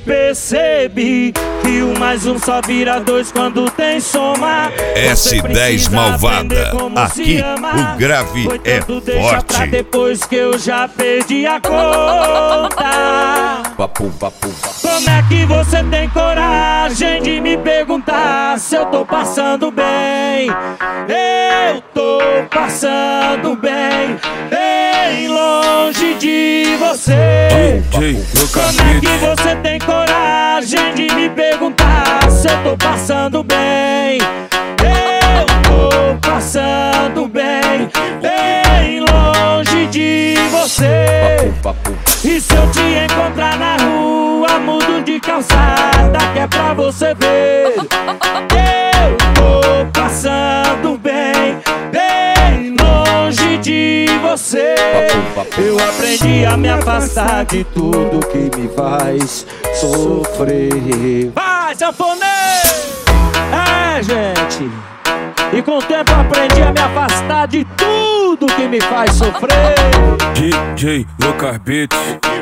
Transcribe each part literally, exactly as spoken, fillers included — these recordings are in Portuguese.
percebi que um mais um só vira dois quando tem soma. S dez Malvada, aqui o grave é forte. Depois que eu já perdi a conta. Como é que você tem coragem de me perguntar se eu tô passando bem? Eu tô passando bem, bem longe de você. Como é que você tem coragem de me perguntar se eu tô passando bem? Eu tô passando bem, bem longe de você. E se eu te encontrar na rua, mudo de calçada, que é pra você ver. Eu tô passando bem, bem longe de você. Eu aprendi a me afastar de tudo que me faz sofrer. Vai, sanfoneiro! É, gente. E com o tempo eu aprendi a me afastar de tudo que me faz sofrer. D J Lucas Beats,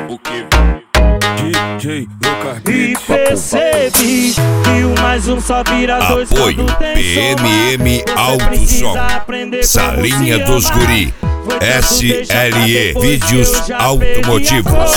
D J Lucas Beats. E percebi que um mais um só vira dois Apoio quando tem P M M soma. Alto Som, Salinha dos Guri, S L E Vídeos Automotivos.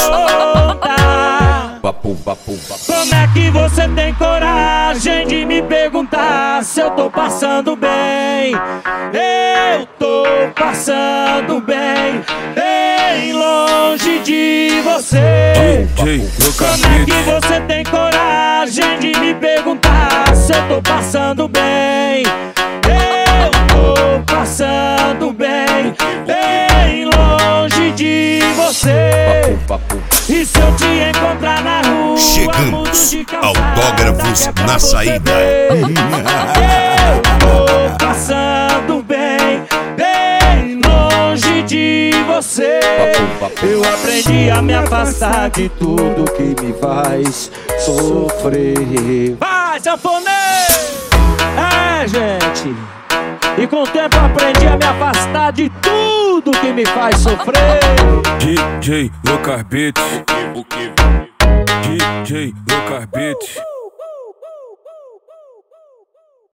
Como é que você tem coragem de me perguntar se eu tô passando bem? Eu tô passando bem, bem longe de você. Como é que você tem coragem de me perguntar se eu tô passando bem? Eu tô passando bem, bem longe de você. E se eu te encontrar na rua, chegamos, autógrafos na saída. Eu tô passando bem, bem longe de você. Eu aprendi a me afastar de tudo que me faz sofrer. Vai, sanfoneiro! É, gente. E com o tempo eu aprendi a me afastar de tudo que me faz sofrer. D J Lucas Beats, D J Lucas Beats.